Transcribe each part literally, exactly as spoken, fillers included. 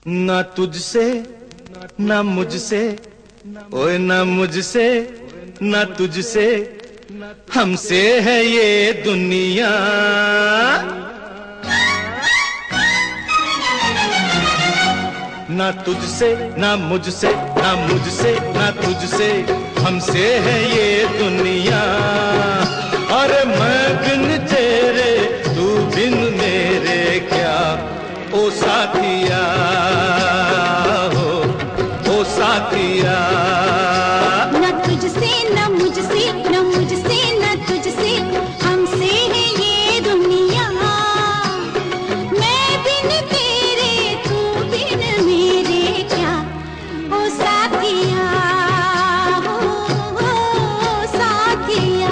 ना तुझसे ना मुझसे, ओए ना मुझसे ना तुझसे, हमसे है ये दुनिया। ना तुझसे ना मुझसे, ना मुझसे ना तुझसे, हमसे है ये दुनिया। अरे मैं बिन तेरे तू बिन मेरे क्या, ओ साथिया हो, ओ साथिया। ना तुझसे ना मुझसे, ना मुझसे ना तुझसे, हमसे है ये दुनिया। मैं बिन तेरे तू बिन मेरे क्या, ओ साथिया हो, ओ साथिया।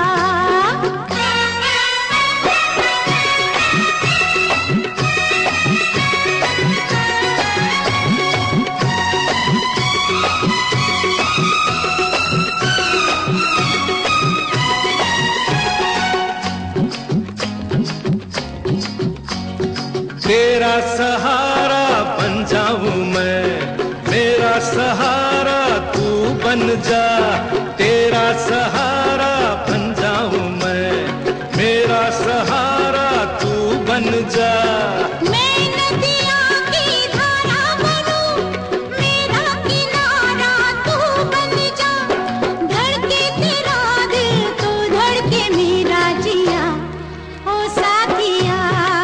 तेरा सहारा बन जाऊं मैं, मेरा सहारा तू बन जा। तेरा सहारा बन जाऊं मैं, मेरा सहारा तू बन जा। मैं नदिया की धारा बनूं, मेरा किनारा तू बन जा। धड़के तेरा दिल तो धड़के मेरा जिया, ओ साथिया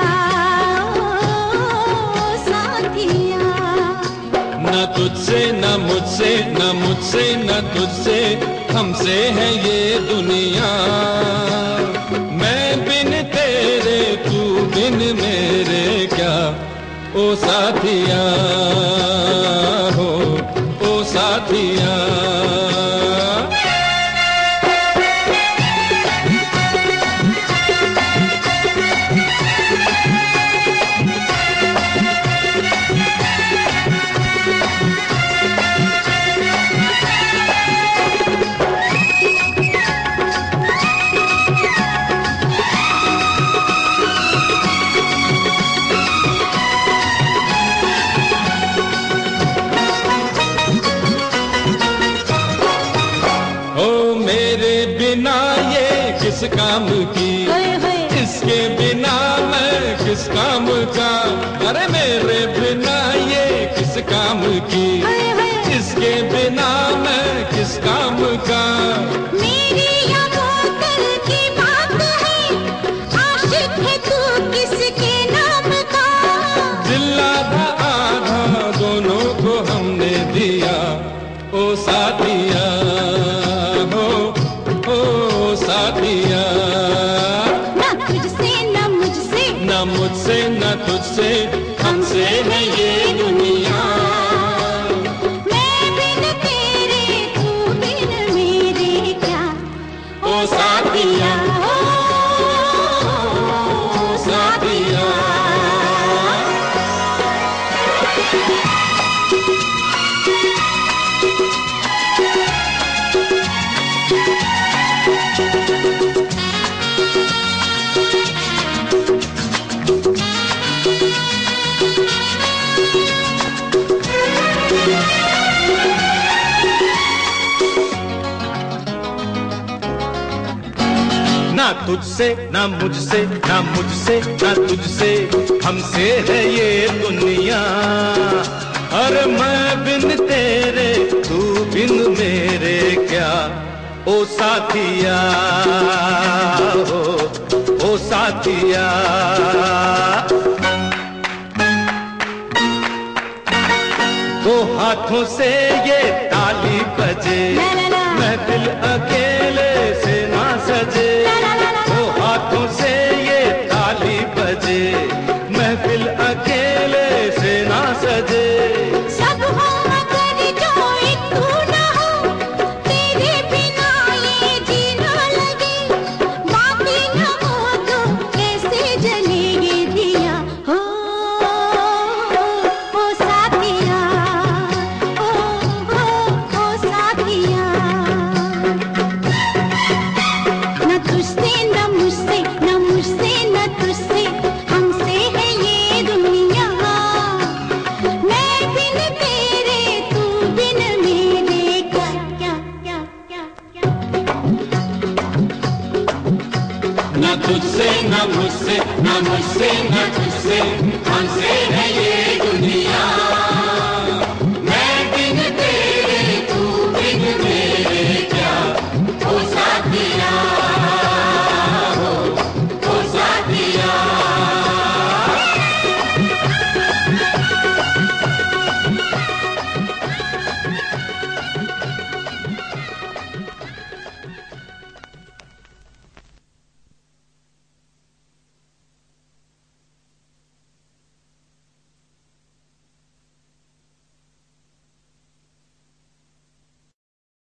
ओ साथिया। ना तुझसे ना मुझसे, ना मुझसे ना तुझसे, हमसे है ये दुनिया। मैं बिन तेरे तू बिन मेरे क्या, ओ साथिया हो, ओ साथिया। मेरे बिना ये किस काम की, इसके बिना मैं किस काम का। अरे मेरे बिना ये किस काम की, इसके बिना मैं किस काम का। मेरी या बोतल की बात है, आशिक है तू किसके नाम का। दिल आधा आधा दोनों को हमने दिया, ओ साथिया हो, ओ साथिया। ना तुझसे ना मुझसे, ना मुझसे ना तुझसे, हमसे है ये दुनिया। मैं बिन तेरे तू बिन मेरे क्या, ओ साथिया ओ साथिया। ना तुझसे ना मुझसे, ना मुझसे ना तुझसे, हमसे है ये दुनिया। अरे मैं बिन तेरे तू बिन मेरे क्या, ओ साथिया हो, ओ साथिया। दो हाथों से ये ताली बजे, महफिल अकेले से ना सजे। दो हाथों से ये ताली बजे, महफिल अकेले से ना सजे। सब हो मगर जो एक तू ना हो, तेरे बिना ये जीना लगे। बातें न हो तो कैसे जलेगी दिया, हो ओ साथिया, ओ ओ ओ साथिया। मुझसे न मुझसे न तुझसे, हमसे है ये दुनिया।